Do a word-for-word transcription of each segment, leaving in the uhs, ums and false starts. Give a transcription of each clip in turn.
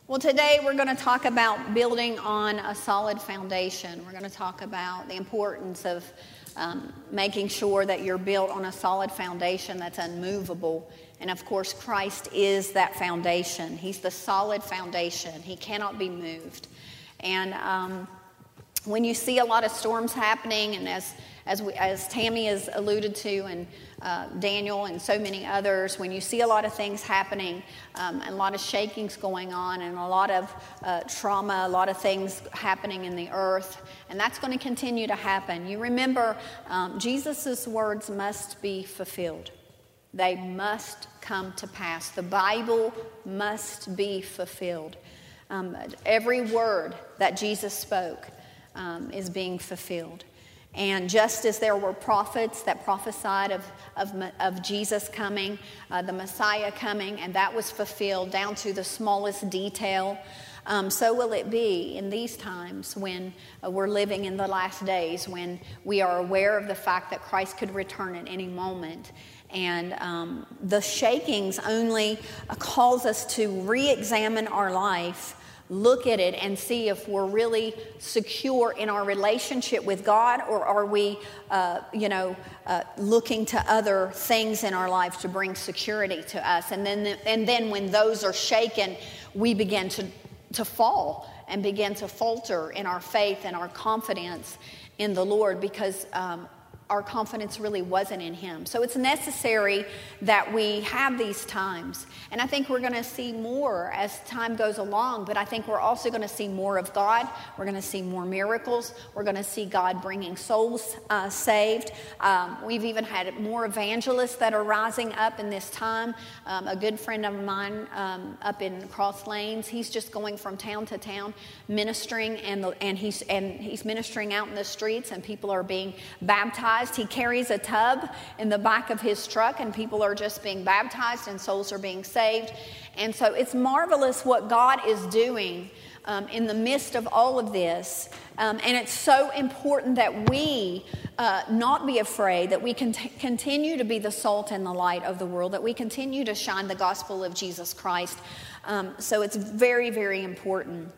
Well, today we're going to talk about building on a solid foundation. We're going to talk about the importance of um, making sure that you're built on a solid foundation that's unmovable. And of course, Christ is that foundation. He's the solid foundation. He cannot be moved. And um, when you see a lot of storms happening, and as as, we, as Tammy has alluded to, and uh, Daniel and so many others, when you see a lot of things happening, um, and a lot of shakings going on, and a lot of uh, trauma, a lot of things happening in the earth, and that's going to continue to happen. You remember, um, Jesus' words must be fulfilled. They must come to pass. The Bible must be fulfilled. Um, every word that Jesus spoke um, is being fulfilled. And just as there were prophets that prophesied of, of, of Jesus coming, uh, the Messiah coming, and that was fulfilled down to the smallest detail, um, so will it be in these times when uh, we're living in the last days, when we are aware of the fact that Christ could return at any moment. And um, the shakings only uh, cause us to re-examine our life, look at it, and see if we're really secure in our relationship with God, or are we, uh, you know, uh, looking to other things in our life to bring security to us. And then, and then when those are shaken, we begin to, to fall and begin to falter in our faith and our confidence in the Lord, because um, our confidence really wasn't in Him. So it's necessary that we have these times. And I think we're going to see more as time goes along, but I think we're also going to see more of God. We're going to see more miracles. We're going to see God bringing souls uh, saved. Um, we've even had more evangelists that are rising up in this time. Um, a good friend of mine um, up in Cross Lanes, he's just going from town to town ministering, and, the, and, he's, and he's ministering out in the streets, and people are being baptized. He carries a tub in the back of his truck, and people are just being baptized, and souls are being saved. And so it's marvelous what God is doing um, in the midst of all of this. Um, and it's so important that we uh, not be afraid, that we can t- continue to be the salt and the light of the world, that we continue to shine the gospel of Jesus Christ. Um, so it's very, very important.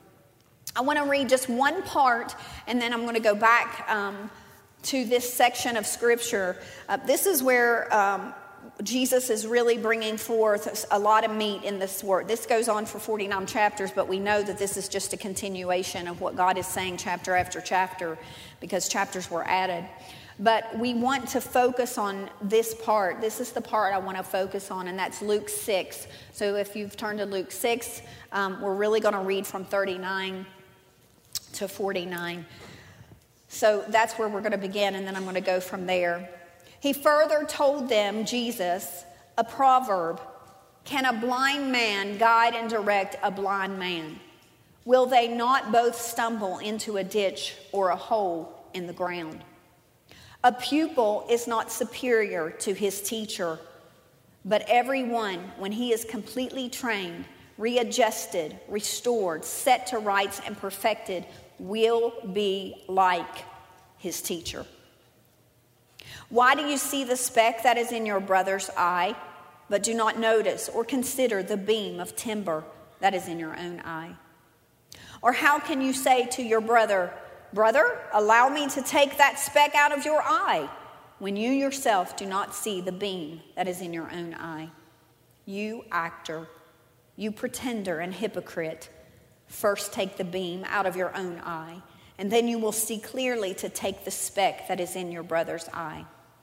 I want to read just one part, and then I'm going to go back um, to this section of Scripture. Uh, this is where um, Jesus is really bringing forth a lot of meat in this word. This goes on for forty-nine chapters, but we know that this is just a continuation of what God is saying chapter after chapter, because chapters were added. But we want to focus on this part. This is the part I want to focus on, and that's Luke six. So if you've turned to Luke six, um, we're really going to read from thirty-nine to forty-nine. So that's where we're going to begin, and then I'm going to go from there. He further told them, Jesus, a proverb: can a blind man guide and direct a blind man? Will they not both stumble into a ditch or a hole in the ground? A pupil is not superior to his teacher, but everyone, when he is completely trained, readjusted, restored, set to rights, and perfected, will be like his teacher. Why do you see the speck that is in your brother's eye, but do not notice or consider the beam of timber that is in your own eye? Or how can you say to your brother, brother, allow me to take that speck out of your eye, when you yourself do not see the beam that is in your own eye? You actor, you pretender and hypocrite, first take the beam out of your own eye, and then you will see clearly to take the speck that is in your brother's eye.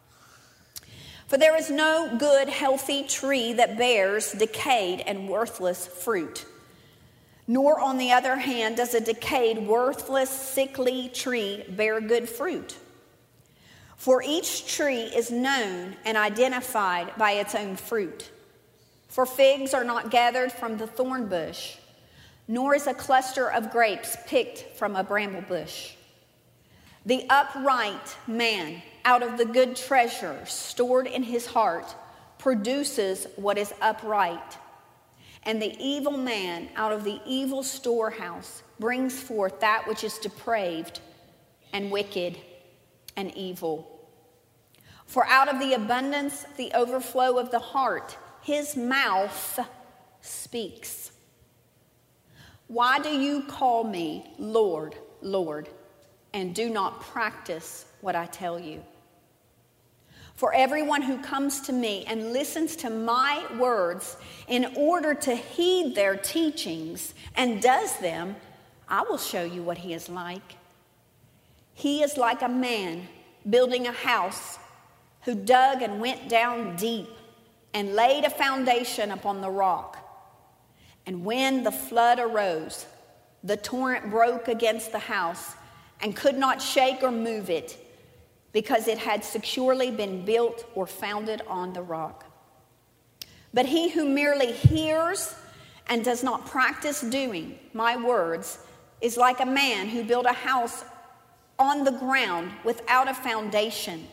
For there is no good, healthy tree that bears decayed and worthless fruit. Nor, on the other hand, does a decayed, worthless, sickly tree bear good fruit. For each tree is known and identified by its own fruit. For figs are not gathered from the thorn bush, nor is a cluster of grapes picked from a bramble bush. The upright man, out of the good treasure stored in his heart, produces what is upright. And the evil man, out of the evil storehouse, brings forth that which is depraved and wicked and evil. For out of the abundance, the overflow of the heart, his mouth speaks. Why do you call me Lord, Lord, and do not practice what I tell you? For everyone who comes to me and listens to my words in order to heed their teachings and does them, I will show you what he is like. He is like a man building a house who dug and went down deep and laid a foundation upon the rock. And when the flood arose, the torrent broke against the house and could not shake or move it, because it had securely been built or founded on the rock. But he who merely hears and does not practice doing my words is like a man who built a house on the ground without a foundation,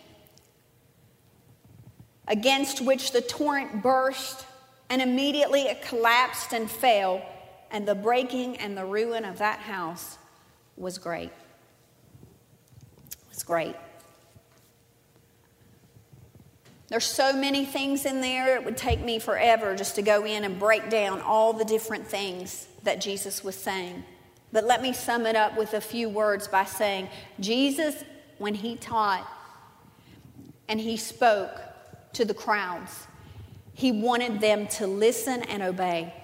against which the torrent burst, and immediately it collapsed and fell, and the breaking and the ruin of that house was great. It was great. There's so many things in there, it would take me forever just to go in and break down all the different things that Jesus was saying. But let me sum it up with a few words by saying, Jesus, when he taught and he spoke to the crowds, he wanted them to listen and obey.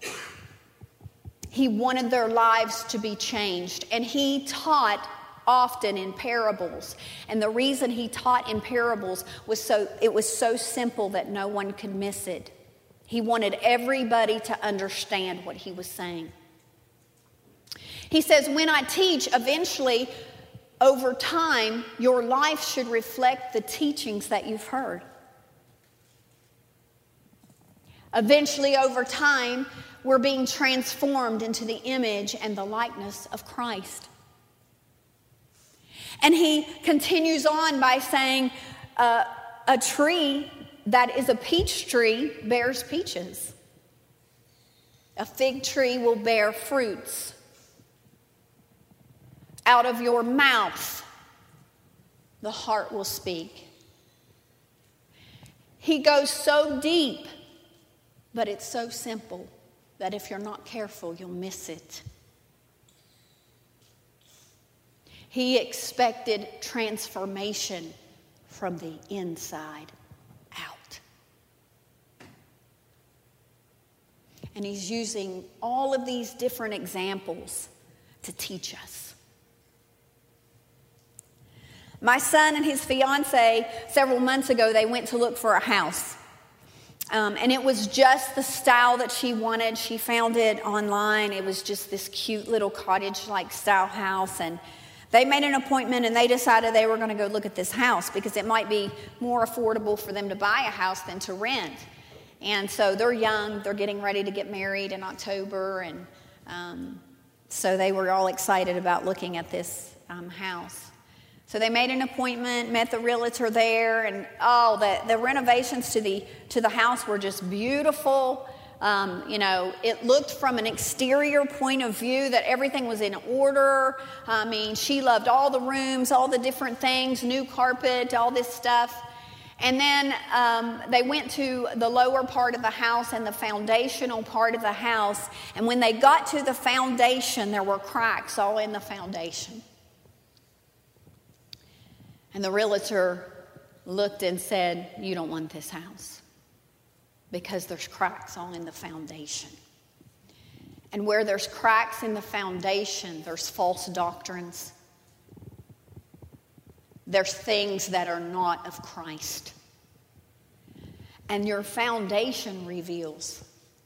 He wanted their lives to be changed. And he taught often in parables. And the reason he taught in parables was so it was so simple that no one could miss it. He wanted everybody to understand what he was saying. He says, when I teach, eventually, over time, your life should reflect the teachings that you've heard. Eventually, over time, we're being transformed into the image and the likeness of Christ. And he continues on by saying, uh, a tree that is a peach tree bears peaches. A fig tree will bear fruits. Out of your mouth, the heart will speak. He goes so deep, but it's so simple that if you're not careful, you'll miss it. He expected transformation from the inside out. And he's using all of these different examples to teach us. My son and his fiance, several months ago, they went to look for a house. Um, and it was just the style that she wanted. She found it online. It was just this cute little cottage-like style house. And they made an appointment and they decided they were going to go look at this house because it might be more affordable for them to buy a house than to rent. And so they're young. They're getting ready to get married in October. And um, so they were all excited about looking at this um, house. So they made an appointment, met the realtor there, and oh, the, the renovations to the to the house were just beautiful. Um, you know, it looked from an exterior point of view that everything was in order. I mean, she loved all the rooms, all the different things, new carpet, all this stuff. And then um, they went to the lower part of the house and the foundational part of the house. And when they got to the foundation, there were cracks all in the foundation. And the realtor looked and said, you don't want this house because there's cracks all in the foundation. And where there's cracks in the foundation, there's false doctrines. There's things that are not of Christ. And your foundation reveals.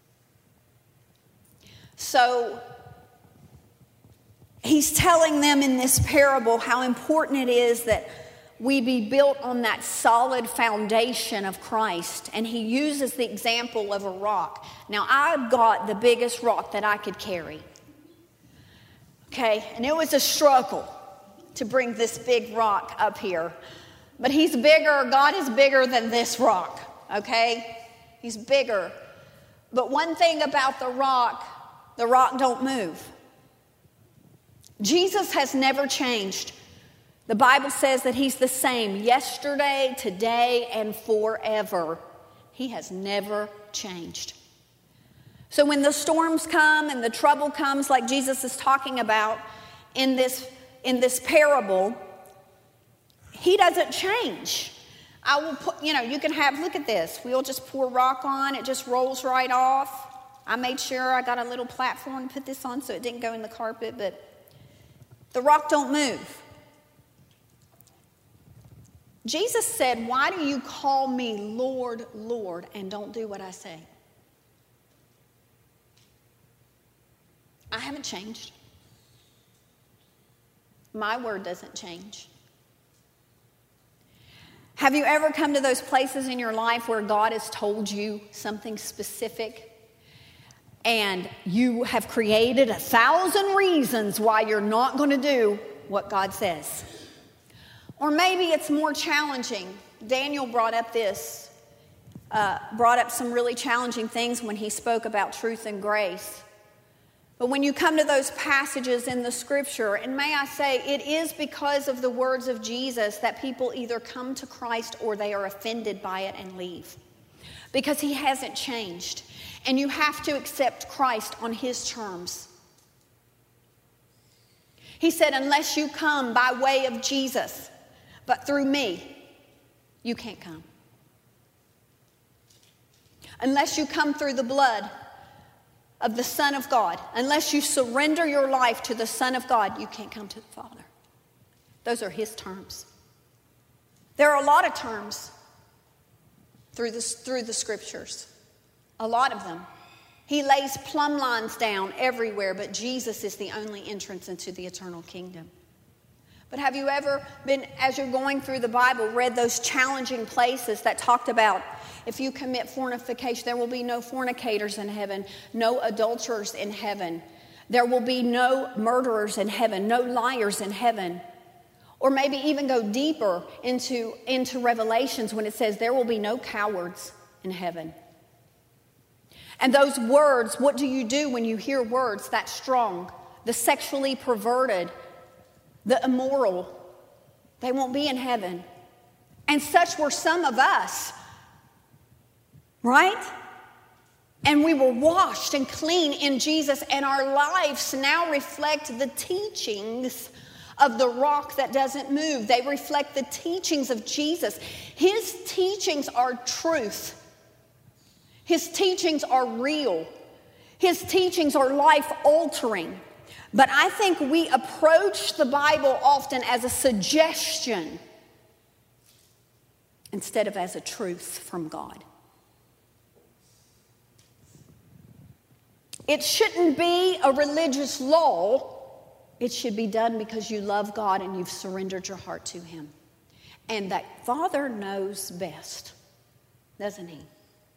So he's telling them in this parable how important it is that we be built on that solid foundation of Christ. And he uses the example of a rock. Now, I've got the biggest rock that I could carry. Okay, and it was a struggle to bring this big rock up here. But he's bigger, God is bigger than this rock, okay? He's bigger. But one thing about the rock, the rock don't move. Jesus has never changed. The Bible says that he's the same yesterday, today, and forever. He has never changed. So when the storms come and the trouble comes, like Jesus is talking about in this, in this parable, he doesn't change. I will put, you know, you can have, look at this. We'll just pour rock on. It just rolls right off. I made sure I got a little platform to put this on so it didn't go in the carpet, but the rock don't move. Jesus said, why do you call me Lord, Lord, and don't do what I say? I haven't changed. My word doesn't change. Have you ever come to those places in your life where God has told you something specific and you have created a thousand reasons why you're not going to do what God says? Or maybe it's more challenging. Daniel brought up this, uh, brought up some really challenging things when he spoke about truth and grace. But when you come to those passages in the scripture, and may I say, it is because of the words of Jesus that people either come to Christ or they are offended by it and leave. Because he hasn't changed. And you have to accept Christ on his terms. He said, unless you come by way of Jesus, but through me, you can't come. Unless you come through the blood of the Son of God, unless you surrender your life to the Son of God, you can't come to the Father. Those are his terms. There are a lot of terms through the, through the scriptures. A lot of them. He lays plumb lines down everywhere, but Jesus is the only entrance into the eternal kingdom. But have you ever been, as you're going through the Bible, read those challenging places that talked about if you commit fornication, there will be no fornicators in heaven, no adulterers in heaven. There will be no murderers in heaven, no liars in heaven. Or maybe even go deeper into, into Revelations when it says there will be no cowards in heaven. And those words, what do you do when you hear words that strong? The sexually perverted, the immoral, they won't be in heaven. And such were some of us. Right? And we were washed and clean in Jesus, and our lives now reflect the teachings of the rock that doesn't move. They reflect the teachings of Jesus. His teachings are truth. His teachings are real. His teachings are life-altering. But I think we approach the Bible often as a suggestion instead of as a truth from God. It shouldn't be a religious law. It should be done because you love God and you've surrendered your heart to him. And that Father knows best, doesn't he?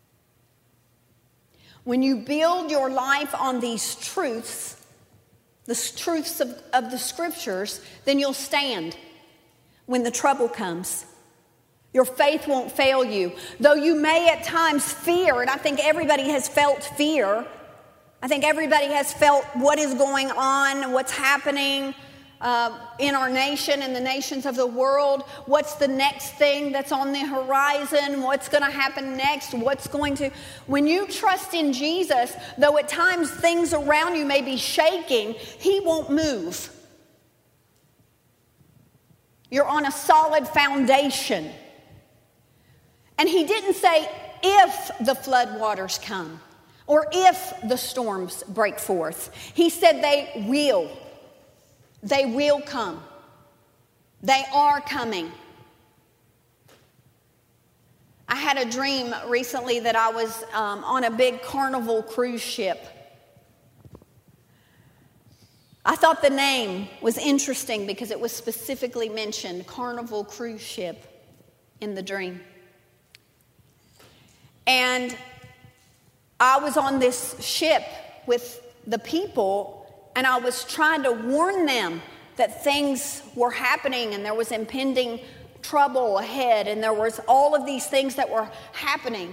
When you build your life on these truths, the truths of, of the scriptures, then you'll stand when the trouble comes. Your faith won't fail you. Though you may at times fear, and I think everybody has felt fear. I think everybody has felt what is going on, what's happening uh, in our nation and the nations of the world. What's the next thing that's on the horizon? What's going to happen next? What's going to... When you trust in Jesus, though at times things around you may be shaking, he won't move. You're on a solid foundation. And he didn't say, if the flood waters come. Or if the storms break forth. He said they will. They will come. They are coming. I had a dream recently that I was um, on a big Carnival cruise ship. I thought the name was interesting because it was specifically mentioned, Carnival cruise ship, in the dream. And I was on this ship with the people, and I was trying to warn them that things were happening and there was impending trouble ahead, and there was all of these things that were happening.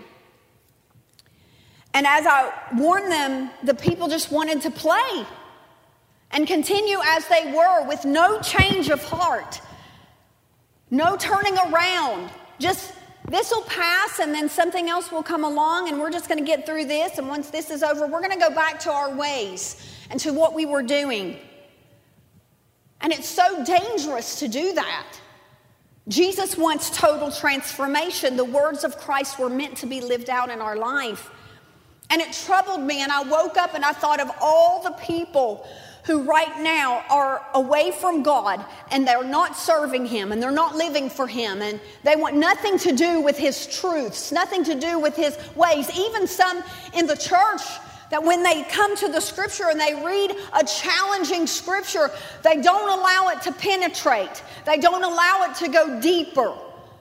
And as I warned them, the people just wanted to play and continue as they were with no change of heart, no turning around, just this will pass and then something else will come along and we're just going to get through this. And once this is over, we're going to go back to our ways and to what we were doing. And it's so dangerous to do that. Jesus wants total transformation. The words of Christ were meant to be lived out in our life. And it troubled me, and I woke up and I thought of all the people who right now are away from God and they're not serving Him and they're not living for Him and they want nothing to do with His truths, nothing to do with His ways. Even some in the church that when they come to the scripture and they read a challenging scripture, they don't allow it to penetrate. They don't allow it to go deeper.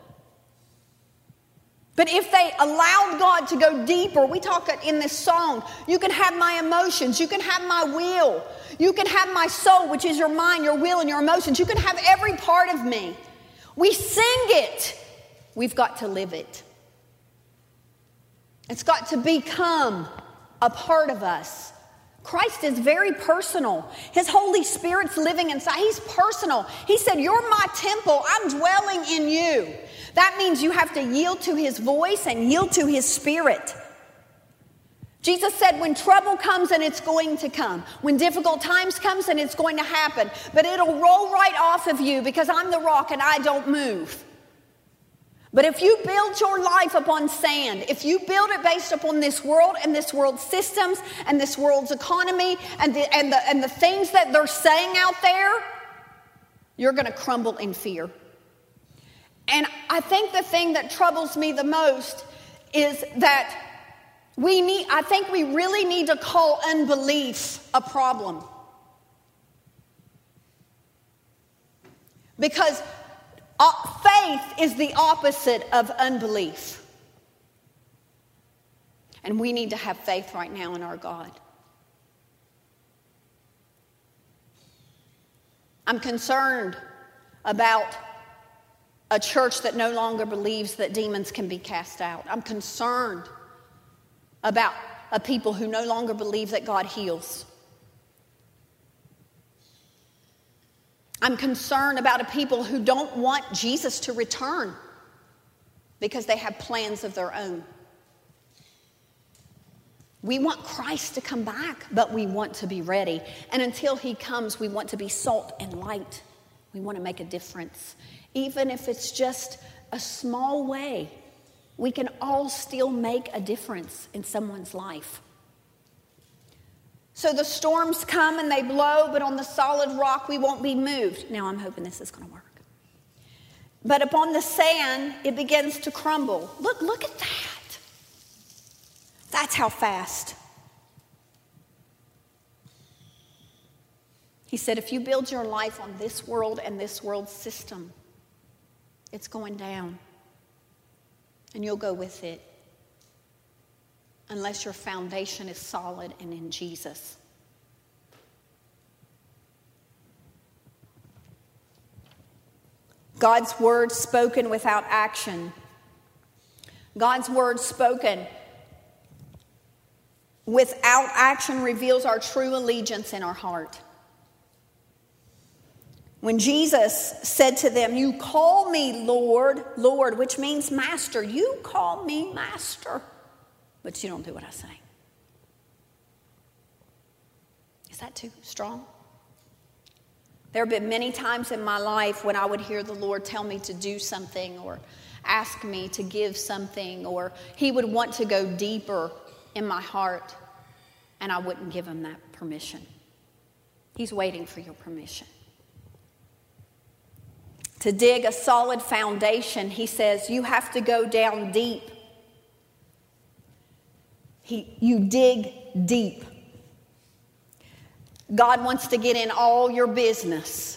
But if they allowed God to go deeper, we talk in this song, you can have my emotions, you can have my will, you can have my soul, which is your mind, your will, and your emotions. You can have every part of me. We sing it. We've got to live it. It's got to become a part of us. Christ is very personal. His Holy Spirit's living inside. He's personal. He said, you're my temple. I'm dwelling in you. That means you have to yield to His voice and yield to His Spirit. Jesus said when trouble comes, and it's going to come. When difficult times comes, and it's going to happen. But it'll roll right off of you because I'm the rock and I don't move. But if you build your life upon sand, if you build it based upon this world and this world's systems and this world's economy and the, and the, and the things that they're saying out there, you're going to crumble in fear. And I think the thing that troubles me the most is that we need, I think we really need to call unbelief a problem. Because uh, faith is the opposite of unbelief. And we need to have faith right now in our God. I'm concerned about a church that no longer believes that demons can be cast out. I'm concerned about a people who no longer believe that God heals. I'm concerned about a people who don't want Jesus to return because they have plans of their own. We want Christ to come back, but we want to be ready. And until He comes, we want to be salt and light. We want to make a difference. Even if it's just a small way, we can all still make a difference in someone's life. So the storms come and they blow, but on the solid rock we won't be moved. Now I'm hoping this is going to work. But upon the sand, it begins to crumble. Look, look at that. That's how fast. He said, if you build your life on this world and this world system, it's going down. And you'll go with it. Unless your foundation is solid and in Jesus. God's word spoken without action. God's word spoken without action reveals our true allegiance in our heart. When Jesus said to them, you call me Lord, Lord, which means master. You call me master, but you don't do what I say. Is that too strong? There have been many times in my life when I would hear the Lord tell me to do something or ask me to give something, or He would want to go deeper in my heart, and I wouldn't give Him that permission. He's waiting for your permission. To dig a solid foundation, He says, you have to go down deep. He, you dig deep. God wants to get in all your business.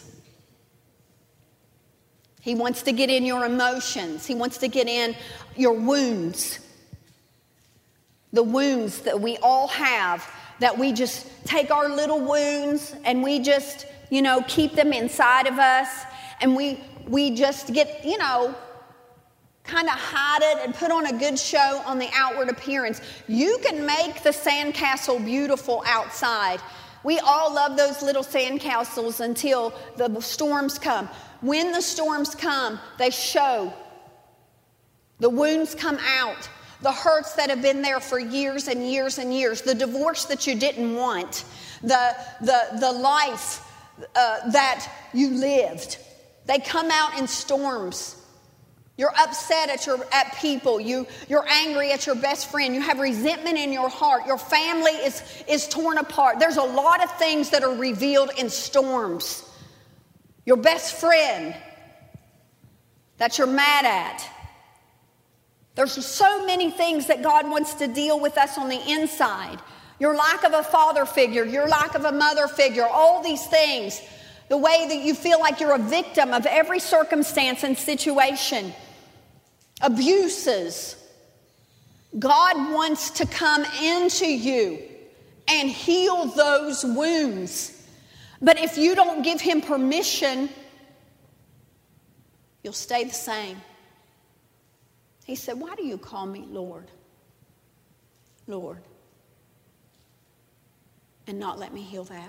He wants to get in your emotions. He wants to get in your wounds. The wounds that we all have, that we just take our little wounds and we just, you know, keep them inside of us. And we we just get, you know, kind of hide it and put on a good show on the outward appearance. You can make the sandcastle beautiful outside. We all love those little sandcastles until the storms come. When the storms come, they show The wounds come out. The hurts that have been there for years and years and years. The divorce that you didn't want. The, the, the life uh, that you lived. They come out in storms. You're upset at your at people. You, you're angry at your best friend. You have resentment in your heart. Your family is, is torn apart. There's a lot of things that are revealed in storms. Your best friend that you're mad at. There's so many things that God wants to deal with us on the inside. Your lack of a father figure, your lack of a mother figure, all these things. The way that you feel like you're a victim of every circumstance and situation. Abuses. God wants to come into you and heal those wounds. But if you don't give him permission, you'll stay the same. He said, why do you call me Lord? Lord. And not let me heal that?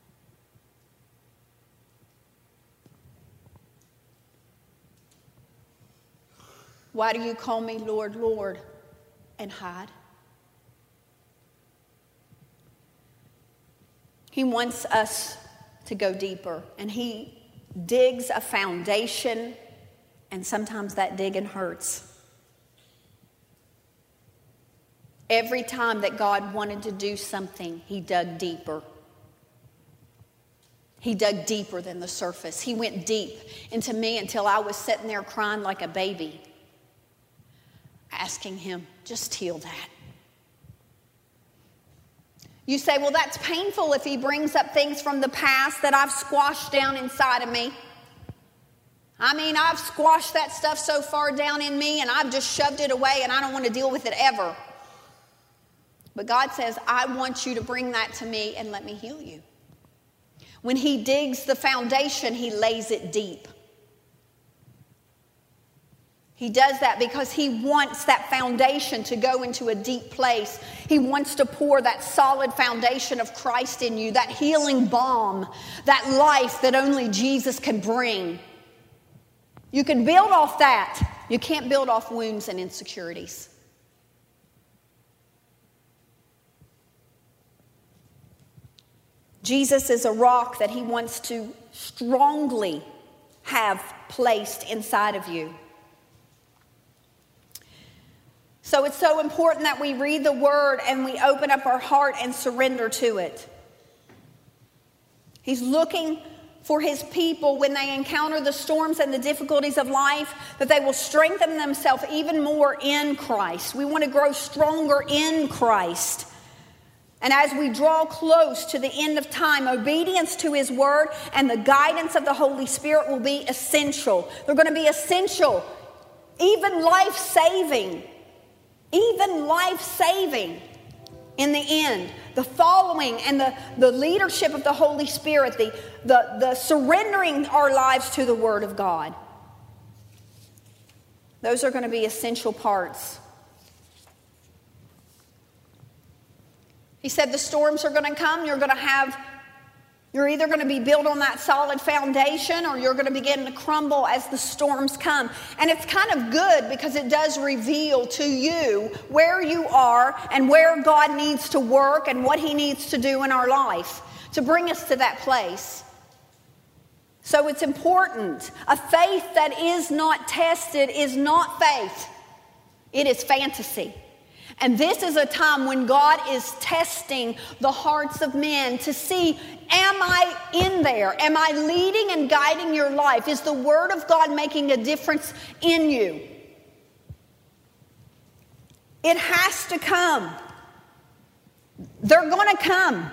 Why do you call me Lord, Lord, and hide? He wants us to go deeper, and he digs a foundation, and sometimes that digging hurts. Every time that God wanted to do something, he dug deeper. He dug deeper than the surface. He went deep into me until I was sitting there crying like a baby, asking him, just heal that. You say, well, that's painful if he brings up things from the past that I've squashed down inside of me. I mean, I've squashed that stuff so far down in me and I've just shoved it away and I don't want to deal with it ever. But God says, I want you to bring that to me and let me heal you. When he digs the foundation, he lays it deep. He does that because he wants that foundation to go into a deep place. He wants to pour that solid foundation of Christ in you, that healing balm, that life that only Jesus can bring. You can build off that. You can't build off wounds and insecurities. Jesus is a rock that he wants to strongly have placed inside of you. So it's so important that we read the word and we open up our heart and surrender to it. He's looking for his people when they encounter the storms and the difficulties of life, that they will strengthen themselves even more in Christ. We want to grow stronger in Christ. And as we draw close to the end of time, obedience to his word and the guidance of the Holy Spirit will be essential. They're going to be essential, even life-saving. Even life-saving in the end. The following and the, the leadership of the Holy Spirit, the, the, the surrendering our lives to the Word of God. Those are going to be essential parts. He said the storms are going to come. You're going to have, you're either going to be built on that solid foundation or you're going to begin to crumble as the storms come. And it's kind of good because it does reveal to you where you are and where God needs to work and what he needs to do in our life to bring us to that place. So it's important. A faith that is not tested is not faith. It is fantasy. And this is a time when God is testing the hearts of men to see, am I in there? Am I leading and guiding your life? Is the Word of God making a difference in you? It has to come. They're going to come.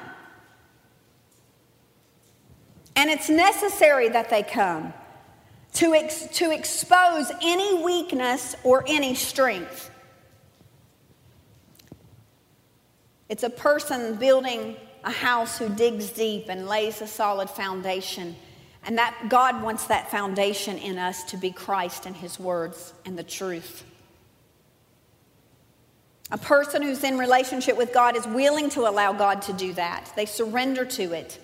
And it's necessary that they come to, ex- to expose any weakness or any strength. It's a person building a house who digs deep and lays a solid foundation. And that God wants that foundation in us to be Christ and his words and the truth. A person who's in relationship with God is willing to allow God to do that. They surrender to it.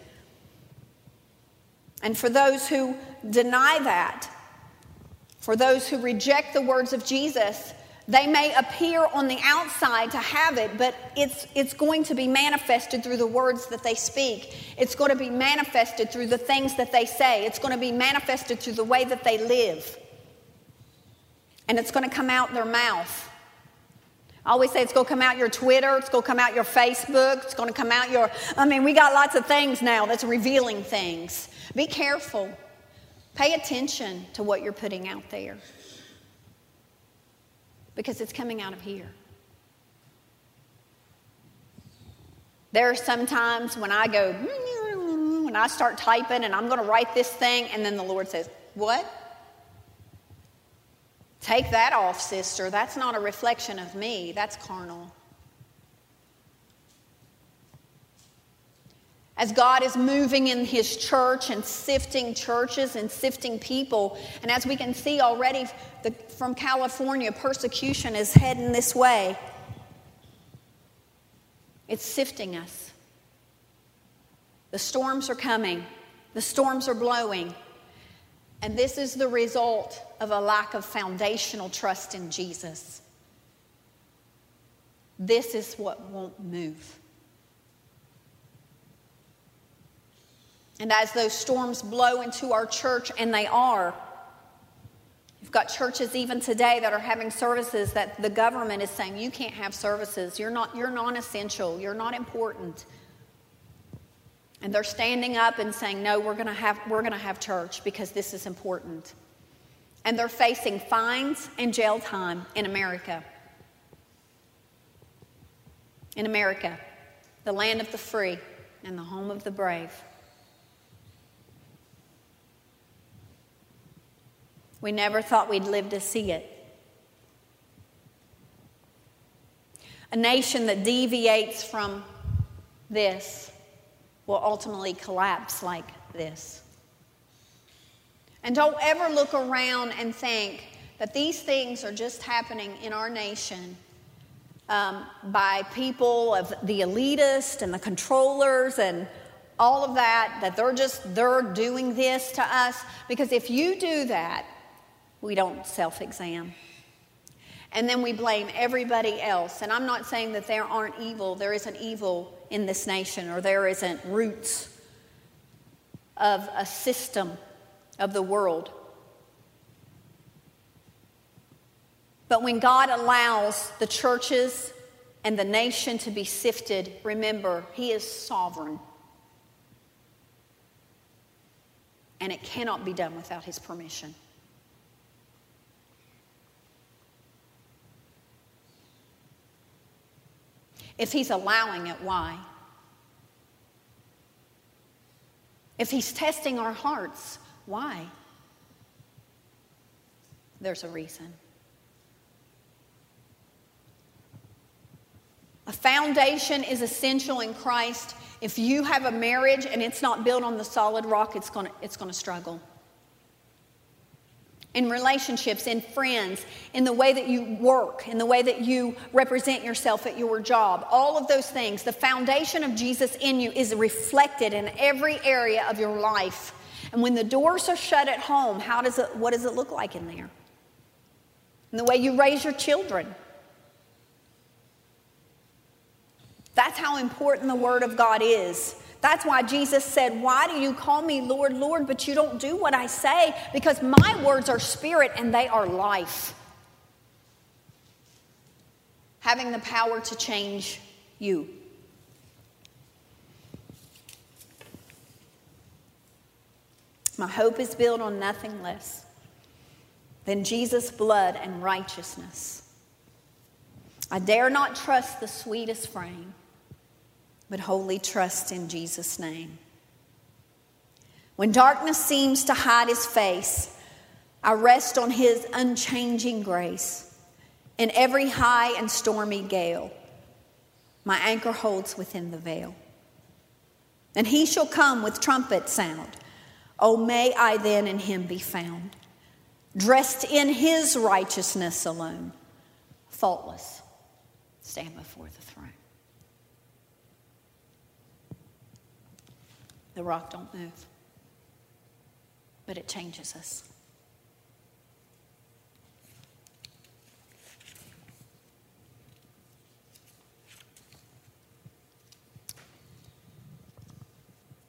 And for those who deny that, for those who reject the words of Jesus, They may appear on the outside to have it, but it's, it's going to be manifested through the words that they speak. It's going to be manifested through the things that they say. It's going to be manifested through the way that they live. And it's going to come out their mouth. I always say it's going to come out your Twitter. It's going to come out your Facebook. It's going to come out your... I mean, we got lots of things now that's revealing things. Be careful. Pay attention to what you're putting out there. Because it's coming out of here. There are some times when I go, when I start typing and I'm going to write this thing, and then the Lord says, what? Take that off, sister. That's not a reflection of me. That's carnal. As God is moving in His church and sifting churches and sifting people, and as we can see already the, from California, persecution is heading this way. It's sifting us. The storms are coming. The storms are blowing. And this is the result of a lack of foundational trust in Jesus. This is what won't move. And as those storms blow into our church, and they are, you've got churches even today that are having services that the government is saying, you can't have services. You're not, you're non-essential. You're not important. And they're standing up and saying, no, we're going to have, we're going to have church because this is important. And they're facing fines and jail time in America. In America, the land of the free and the home of the brave. We never thought we'd live to see it. A nation that deviates from this will ultimately collapse like this. And don't ever look around and think that these things are just happening in our nation um, by people of the elitist and the controllers and all of that, that they're just, they're doing this to us. Because if you do that, we don't self-examine. And then we blame everybody else. And I'm not saying that there aren't evil. There isn't evil in this nation, or there isn't roots of a system of the world. But when God allows the churches and the nation to be sifted, remember, He is sovereign. And it cannot be done without His permission. If He's allowing it, why? If He's testing our hearts, why? There's a reason. A foundation is essential in Christ. If you have a marriage and it's not built on the solid rock, it's going to, it's going to struggle. In relationships, in friends, in the way that you work, in the way that you represent yourself at your job, all of those things, the foundation of Jesus in you is reflected in every area of your life. And when the doors are shut at home, how does it, what does it look like in there? In the way you raise your children. That's how important the Word of God is. That's why Jesus said, why do you call me Lord, Lord, but you don't do what I say? Because my words are spirit and they are life. Having the power to change you. My hope is built on nothing less than Jesus' blood and righteousness. I dare not trust the sweetest frame, but wholly trust in Jesus' name. When darkness seems to hide His face, I rest on His unchanging grace. In every high and stormy gale, my anchor holds within the veil. And He shall come with trumpet sound. Oh, may I then in Him be found, dressed in His righteousness alone, faultless, stand before the throne. The rock don't move, but it changes us.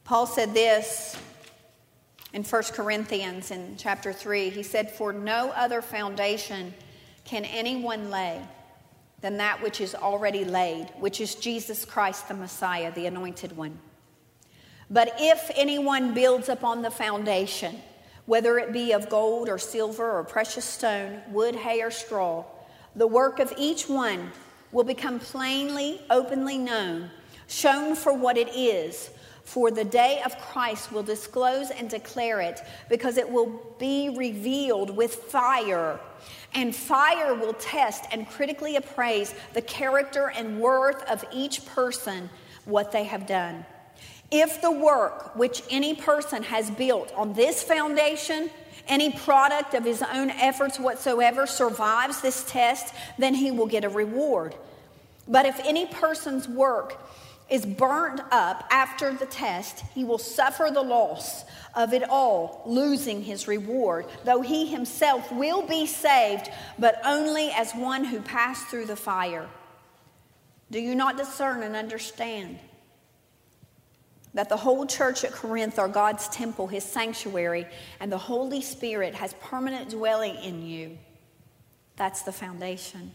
Paul said this in First Corinthians in chapter three. He said, "For no other foundation can anyone lay than that which is already laid, which is Jesus Christ the Messiah, the Anointed One. But if anyone builds upon the foundation, whether it be of gold or silver or precious stone, wood, hay, or straw, the work of each one will become plainly, openly known, shown for what it is. For the day of Christ will disclose and declare it, because it will be revealed with fire. And fire will test and critically appraise the character and worth of each person, what they have done. If the work which any person has built on this foundation, any product of his own efforts whatsoever, survives this test, then he will get a reward. But if any person's work is burnt up after the test, he will suffer the loss of it all, losing his reward, though he himself will be saved, but only as one who passed through the fire. Do you not discern and understand that the whole church at Corinth are God's temple, his sanctuary, and the Holy Spirit has permanent dwelling in you? That's the foundation.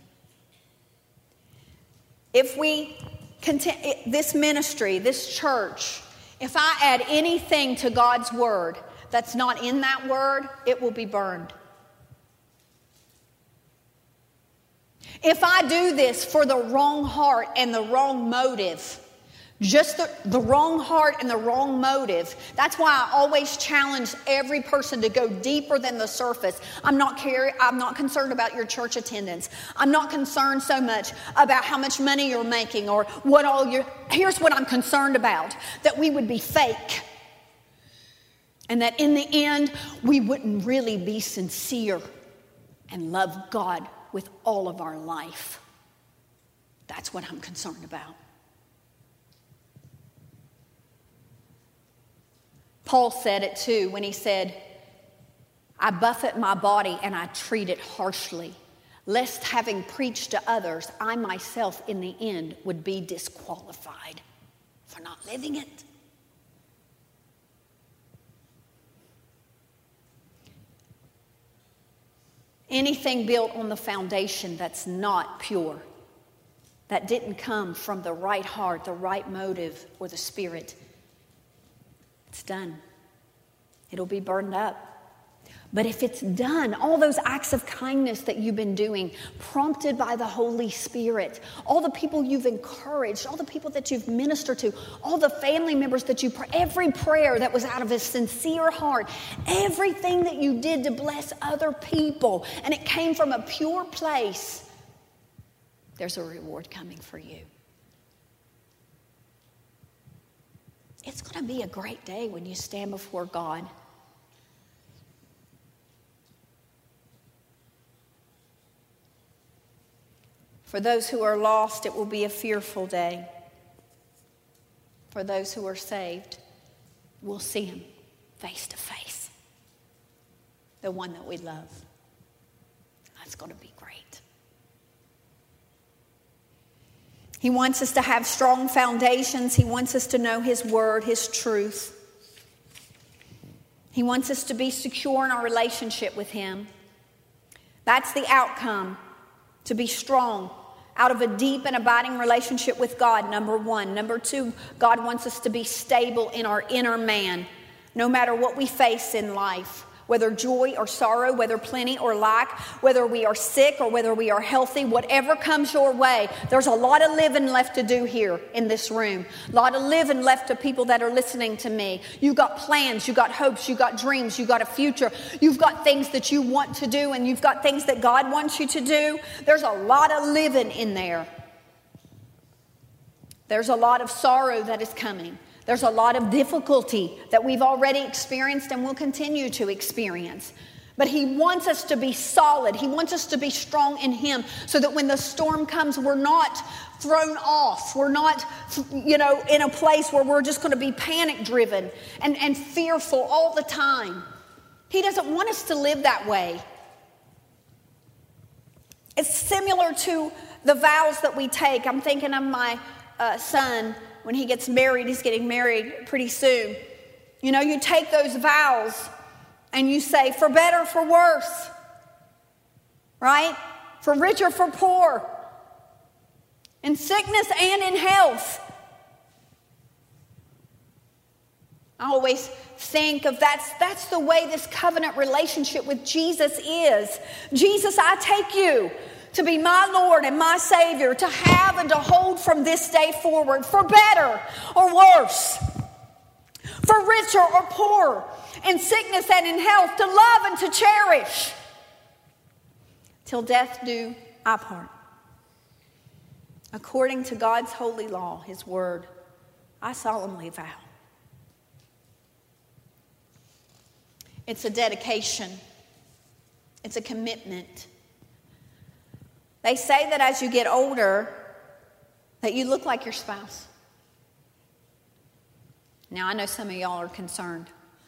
If we continue this ministry, this church, if I add anything to God's word that's not in that word, it will be burned. If I do this for the wrong heart and the wrong motive, just the, the wrong heart and the wrong motive. That's why I always challenge every person to go deeper than the surface. I'm not care, I'm not concerned about your church attendance. I'm not concerned so much about how much money you're making or what all your. Here's what I'm concerned about: that we would be fake, and that in the end we wouldn't really be sincere and love God with all of our life. That's what I'm concerned about. Paul said it too when he said, I buffet my body and I treat it harshly, lest having preached to others, I myself in the end would be disqualified for not living it. Anything built on the foundation that's not pure, that didn't come from the right heart, the right motive, or the Spirit, it's done. It'll be burned up. But if it's done, all those acts of kindness that you've been doing, prompted by the Holy Spirit, all the people you've encouraged, all the people that you've ministered to, all the family members that you, every prayer that was out of a sincere heart, everything that you did to bless other people, and it came from a pure place, there's a reward coming for you. It's going to be a great day when you stand before God. For those who are lost, it will be a fearful day. For those who are saved, we'll see him face to face. The one that we love. That's going to be great. He wants us to have strong foundations. He wants us to know his word, his truth. He wants us to be secure in our relationship with him. That's the outcome, to be strong out of a deep and abiding relationship with God, number one. Number two, God wants us to be stable in our inner man, no matter what we face in life. Whether joy or sorrow, whether plenty or lack, whether we are sick or whether we are healthy, whatever comes your way, there's a lot of living left to do here in this room. A lot of living left to people that are listening to me. You've got plans, you've got hopes, you've got dreams, you've got a future. You've got things that you want to do, and you've got things that God wants you to do. There's a lot of living in there. There's a lot of sorrow that is coming. There's a lot of difficulty that we've already experienced and will continue to experience. But he wants us to be solid. He wants us to be strong in him so that when the storm comes, we're not thrown off. We're not, you know, in a place where we're just going to be panic-driven and, and fearful all the time. He doesn't want us to live that way. It's similar to the vows that we take. I'm thinking of my uh, son when he gets married, he's getting married pretty soon. You know, you take those vows and you say, for better, for worse, right? For richer, for poor, in sickness and in health. I always think of that's, that's the way this covenant relationship with Jesus is. Jesus, I take you to be my Lord and my Savior, to have and to hold from this day forward, for better or worse, for richer or poor, in sickness and in health, to love and to cherish, till death do our part. According to God's holy law, his word, I solemnly vow. It's a dedication. It's a commitment. They say that as you get older, that you look like your spouse. Now, I know some of y'all are concerned.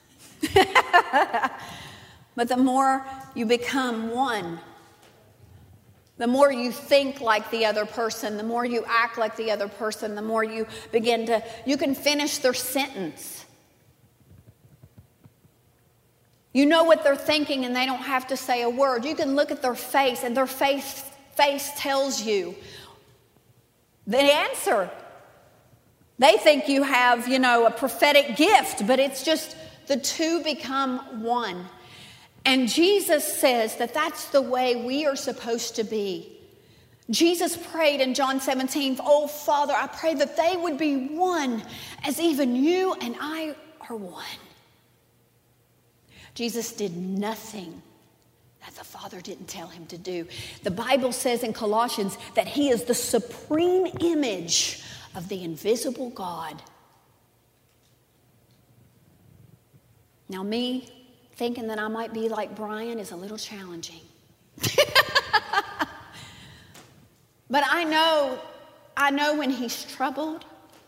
But the more you become one, the more you think like the other person, the more you act like the other person, the more you begin to, you can finish their sentence. You know what they're thinking and they don't have to say a word. You can look at their face and their face, face tells you the answer. They think you have, you know, a prophetic gift, but it's just the two become one. And Jesus says that that's the way we are supposed to be. Jesus prayed in John seventeen, oh, Father, I pray that they would be one as even you and I are one. Jesus did nothing that the Father didn't tell him to do. The Bible says in Colossians that he is the supreme image of the invisible God. Now, me thinking that I might be like Brian is a little challenging. But I know, I know when he's troubled.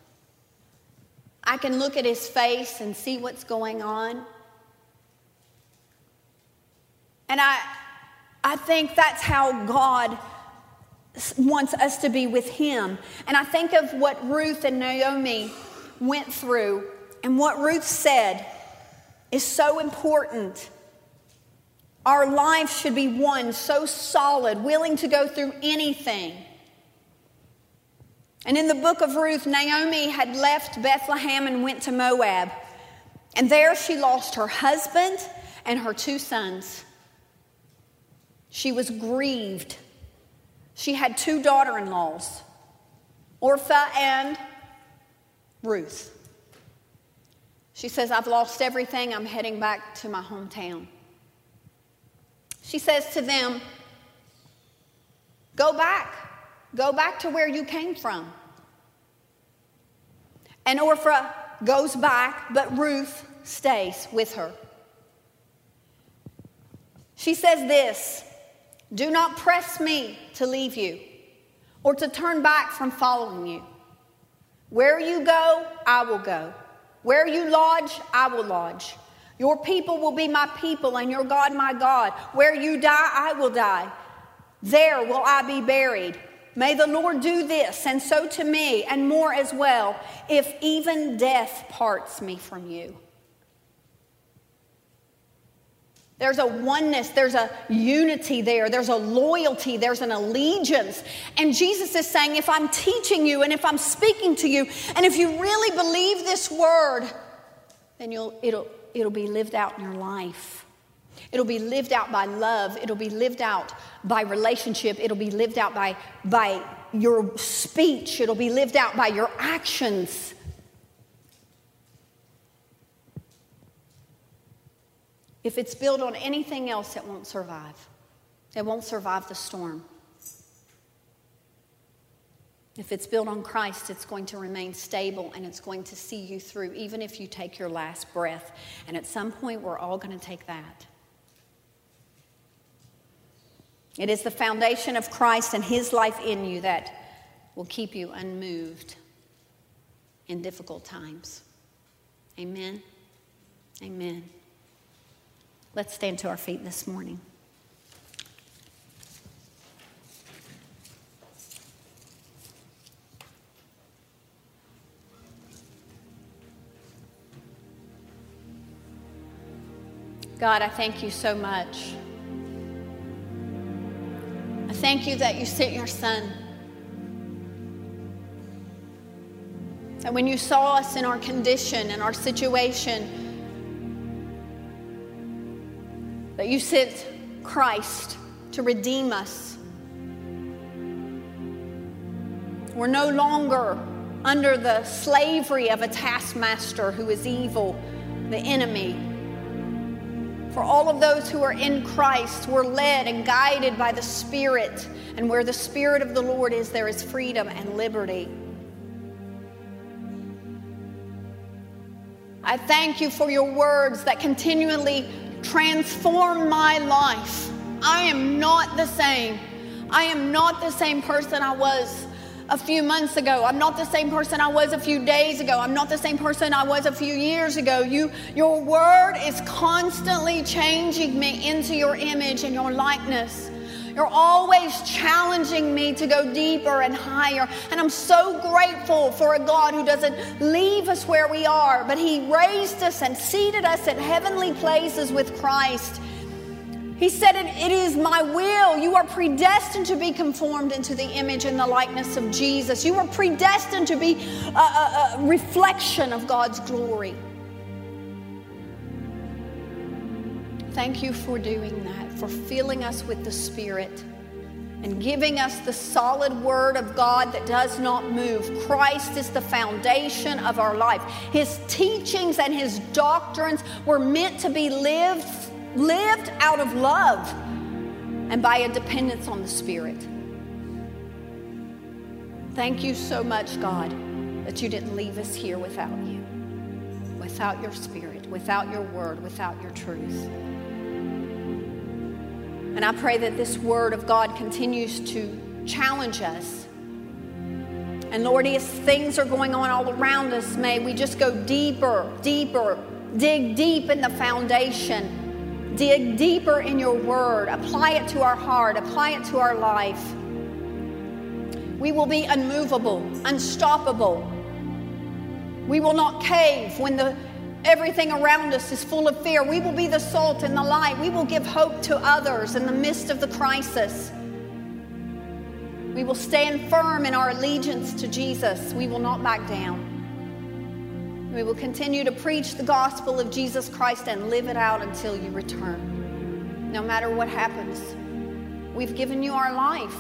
I can look at his face and see what's going on. And I, I think that's how God wants us to be with him. And I think of what Ruth and Naomi went through, and what Ruth said is so important. Our life should be one so solid, willing to go through anything. And in the book of Ruth, Naomi had left Bethlehem and went to Moab. And there she lost her husband and her two sons. She was grieved. She had two daughter-in-laws, Orpah and Ruth. She says, I've lost everything. I'm heading back to my hometown. She says to them, go back. Go back to where you came from. And Orpah goes back, but Ruth stays with her. She says this, do not press me to leave you or to turn back from following you. Where you go, I will go. Where you lodge, I will lodge. Your people will be my people and your God my God. Where you die, I will die. There will I be buried. May the Lord do this and so to me and more as well, if even death parts me from you. There's a oneness, there's a unity there, there's a loyalty, there's an allegiance. And Jesus is saying, if I'm teaching you and if I'm speaking to you, and if you really believe this word, then you'll it'll it'll be lived out in your life. It'll be lived out by love, it'll be lived out by relationship, it'll be lived out by, by your speech, it'll be lived out by your actions. If it's built on anything else, it won't survive. It won't survive the storm. If it's built on Christ, it's going to remain stable and it's going to see you through, even if you take your last breath. And at some point, we're all going to take that. It is the foundation of Christ and his life in you that will keep you unmoved in difficult times. Amen. Amen. Let's stand to our feet this morning. God, I thank you so much. I thank you that you sent your Son. That when you saw us in our condition and our situation, that you sent Christ to redeem us. We're no longer under the slavery of a taskmaster who is evil, the enemy. For all of those who are in Christ, we're led and guided by the Spirit. And where the Spirit of the Lord is, there is freedom and liberty. I thank you for your words that continually transform my life. I am not the same. I am not the same person I was a few months ago. I'm not the same person I was a few days ago. I'm not the same person I was a few years ago. You, your word is constantly changing me into your image and your likeness. You're always challenging me to go deeper and higher. And I'm so grateful for a God who doesn't leave us where we are, but He raised us and seated us at heavenly places with Christ. He said, it, it is my will. You are predestined to be conformed into the image and the likeness of Jesus. You are predestined to be a, a, a reflection of God's glory. Thank you for doing that, for filling us with the Spirit and giving us the solid Word of God that does not move. Christ is the foundation of our life. His teachings and His doctrines were meant to be lived, lived out of love and by a dependence on the Spirit. Thank you so much, God, that you didn't leave us here without you, without your Spirit, without your Word, without your truth. And I pray that this Word of God continues to challenge us. And Lord, as things are going on all around us, may we just go deeper, deeper, dig deep in the foundation, dig deeper in your Word, apply it to our heart, apply it to our life. We will be unmovable, unstoppable. We will not cave when the everything around us is full of fear. We will be the salt and the light. We will give hope to others in the midst of the crisis. We will stand firm in our allegiance to Jesus. We will not back down. We will continue to preach the gospel of Jesus Christ and live it out until you return. No matter what happens, we've given you our life.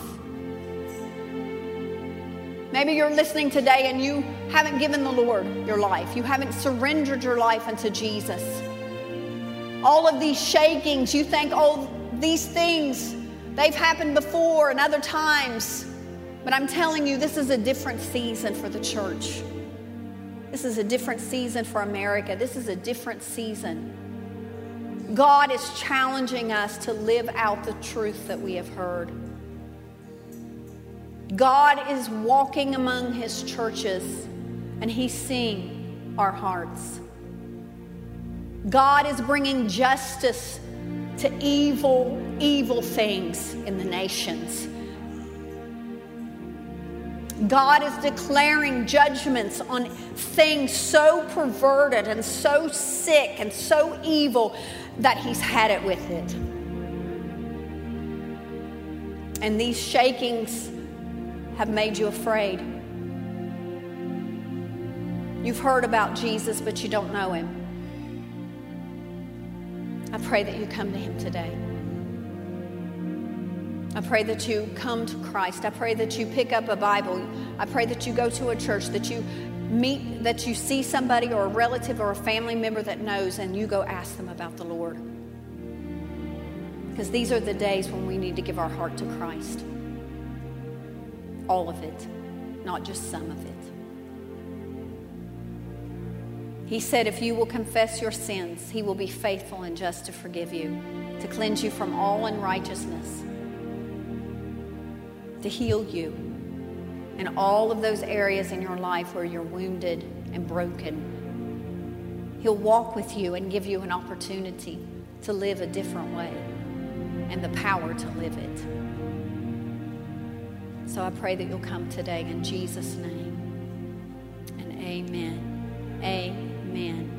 Maybe you're listening today and you haven't given the Lord your life. You haven't surrendered your life unto Jesus. All of these shakings, you think, oh, these things, they've happened before and other times. But I'm telling you, this is a different season for the church. This is a different season for America. This is a different season. God is challenging us to live out the truth that we have heard. God is walking among His churches, and He's seeing our hearts. God is bringing justice to evil, evil things in the nations. God is declaring judgments on things so perverted and so sick and so evil that He's had it with it. And these shakings have made you afraid. You've heard about Jesus, but you don't know Him. I pray that you come to Him today. I pray that you come to Christ. I pray that you pick up a Bible. I pray that you go to a church, that you meet, that you see somebody or a relative or a family member that knows, and you go ask them about the Lord. Because these are the days when we need to give our heart to Christ. All of it, not just some of it. He said, if you will confess your sins, He will be faithful and just to forgive you, to cleanse you from all unrighteousness, to heal you in all of those areas in your life where you're wounded and broken. He'll walk with you and give you an opportunity to live a different way and the power to live it. So I pray that you'll come today in Jesus' name. And amen. Amen.